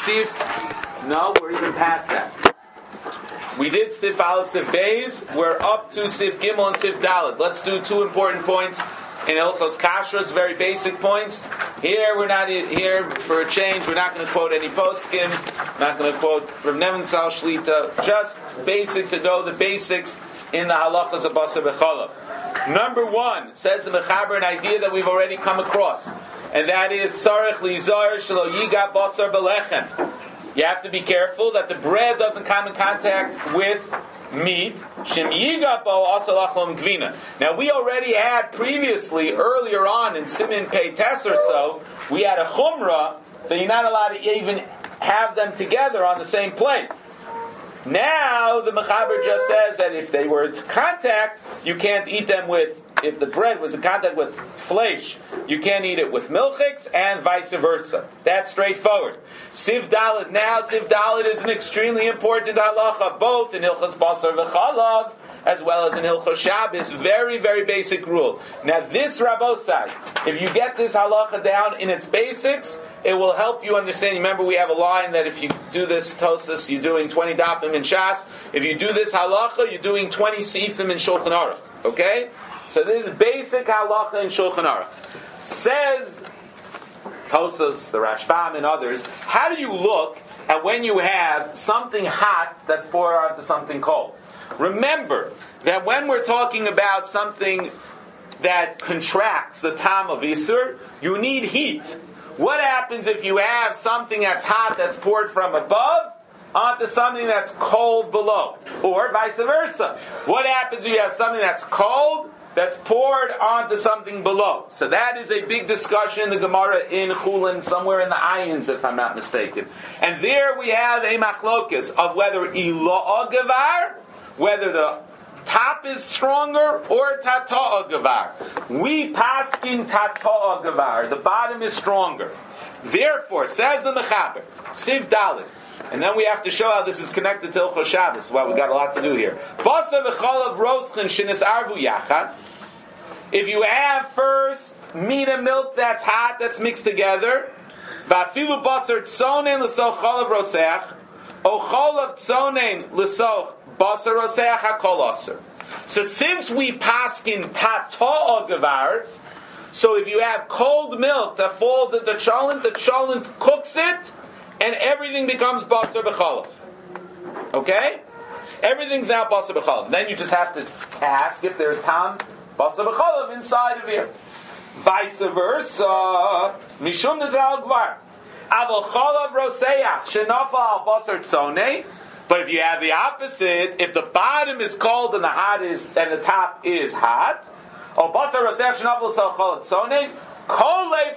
Sif. No, we're even past that. We did Sif Aleph, Sif Beis. We're up to Sif Gimel and Sif Dalet. Let's do two important points in Hilchos Kashrus, very basic points. Here, we're not here for a change. We're not going to quote any poskim. Not going to quote Rav Nebenzahl Shlita. Just basic to know the basics in the halachas of Basar B'Chalav. Number one, says the Mechaber, an idea that we've already come across, and that is Sarech Lizar Shelo Yiga Basar B'Lechem. You have to be careful that the bread doesn't come in contact with meat. Shem Yiga Bo Asal Achlom Gvina. Now we already had previously, earlier on in Simin Pei Tes or so, we had a chumrah that you're not allowed to even have them together on the same plate. Now the Mechaber just says that if they were in contact, you can't eat them with, if the bread was in contact with flesh, you can't eat it with milchiks, and vice versa. That's straightforward. Siv Dalet. Now Siv Dalet is an extremely important halacha, both in Hilchos Basar V'Chalav as well as in Hilchos Shabbos. Very, very basic rule. Now this Rabbosai, if you get this halacha down in its basics, it will help you understand. Remember, we have a line that if you do this Tosas, you're doing 20 dapim in Shas. If you do this halacha, you're doing 20 seifim in Shulchan Aruch. Okay? So this is basic halacha in Shulchan Aruch. Says Tosas, the Rashbam, and others, how do you look at when you have something hot that's poured onto something cold? Remember that when we're talking about something that contracts the tam of Isur, you need heat. What happens if you have something that's hot that's poured from above onto something that's cold below? Or vice versa. What happens if you have something that's cold that's poured onto something below? So that is a big discussion in the Gemara in Chulin, somewhere in the Ayins, if I'm not mistaken. And there we have a machlokas of whether ilo'a gavar, whether the top is stronger, or tata'a gavar. We paskin tata'a gavar. The bottom is stronger. Therefore, says the Mechaber, Siv Dalet, and then we have to show how this is connected to Hilchos Shabbos. Well, we've got a lot to do here. Basar v'chalav roschen shinis arvu yachad. If you have first meat and milk that's hot, that's mixed together, v'afilu basar tzonen l'soch chalav roseach, o chalav tzonen l'soch basar roseach hakol aser. So since we paskin tata'a gavar, so if you have cold milk that falls at the cholent cooks it, and everything becomes basar b'chalav. Okay? Everything's now basar b'chalav. Then you just have to ask if there's tam basar b'chalav inside of here. Vice versa. Mishum netal gvar. Aval chalav roseach shenafa al basar tzonei. But if you have the opposite, if the bottom is cold and the top is hot, or basar roseach shenafa al chalav tzonei, Rabbi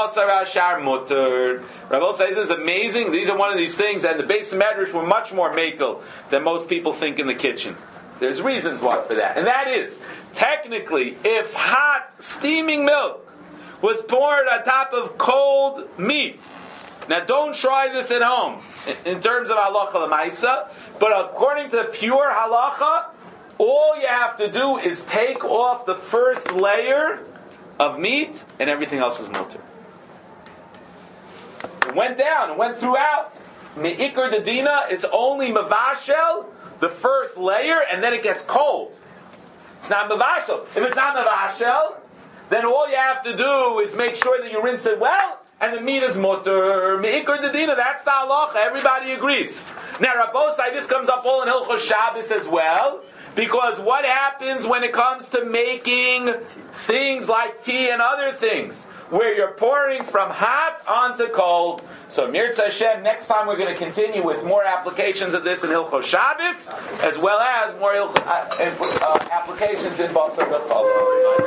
says this is amazing. These are one of these things, and the base medrash were much more makel than most people think in the kitchen. There's reasons why for that, and that is technically, if hot steaming milk was poured on top of cold meat. Now, don't try this at home in terms of halacha l'maisa, but according to pure halacha, all you have to do is take off the first layer of meat, and everything else is mutter. It went down, it went throughout. Me'ikr dedina, it's only mavashel, the first layer, and then it gets cold. It's not mavashel. If it's not mavashel, then all you have to do is make sure that you rinse it well, and the meat is mutter. Me'ikr dedina, that's the halacha. Everybody agrees. Now, Rabbosai, this comes up all in Hilchos Shabbos as well. Because what happens when it comes to making things like tea and other things, where you're pouring from hot onto cold? So Mirza Hashem, next time we're going to continue with more applications of this in Hilchos Shabbos, as well as more applications in Basar B'Chalav.